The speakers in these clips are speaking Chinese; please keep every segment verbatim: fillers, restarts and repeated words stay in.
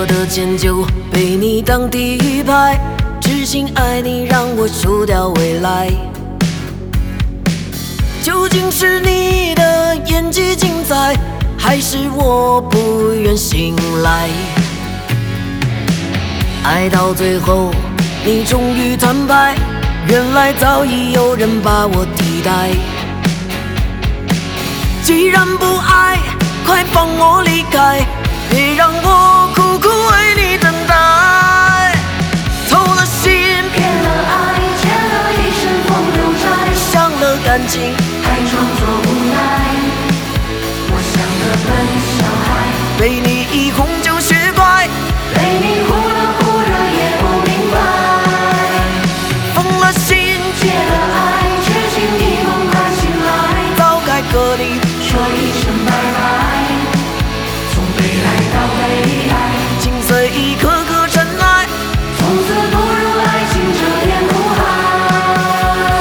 的迁就被你当底牌，痴心爱你让我输掉未来。究竟是你的演技精彩，还是我不愿醒来？爱到最后，你终于坦白，原来早已有人把我替代。既然不爱，快放我离开，别让我苦苦为你等待。偷了心， 骗了爱，欠了一身风流债， 伤了感情， 还装作无奈。我像个笨小孩， 被你一哄就学乖， 被你忽冷忽热也不明白。 疯了心， 戒了爱，痴情一梦快醒来， 早该和你说一声拜拜。从悲哀到悲哀， 心碎一颗颗尘埃， 从此步入爱情这片苦海。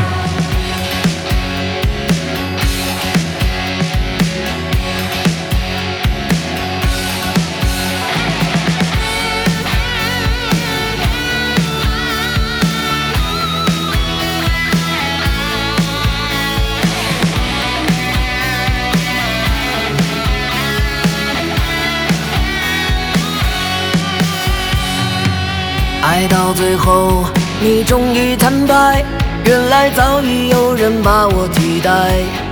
爱到最后，你终于坦白，原来早已有人把我替代。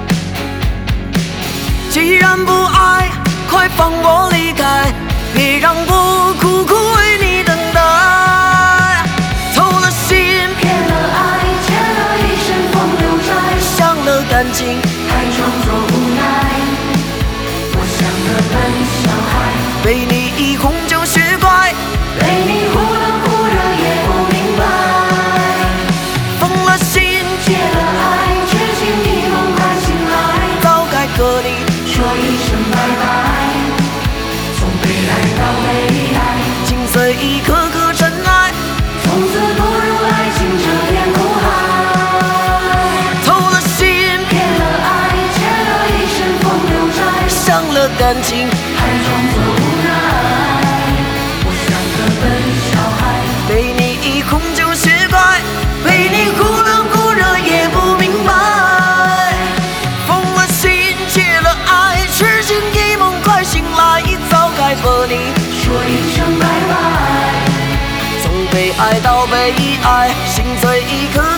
既然不爱，快放我离开，别让我苦苦为你等待。偷了心， 骗了爱，欠了一身风流债， 伤了感情， 还装作无奈。我像个笨小孩， 被你一哄就学乖， 被你忽冷忽热也不明白。 疯了心， 戒了爱，痴情一梦快醒来， 早该和你说一声拜拜。从悲哀到悲哀， 心碎一颗颗尘埃， 从此步入爱情这片苦海。 偷了心， 骗了爱，欠了一身风流债， 伤了感情， 还装作无奈。我像个笨小孩， 被你一哄就学乖，被你忽冷忽热也不明白。疯了心，戒了爱，痴情一梦快醒来，早该和你说一声拜拜。 从悲哀到悲哀，心碎一颗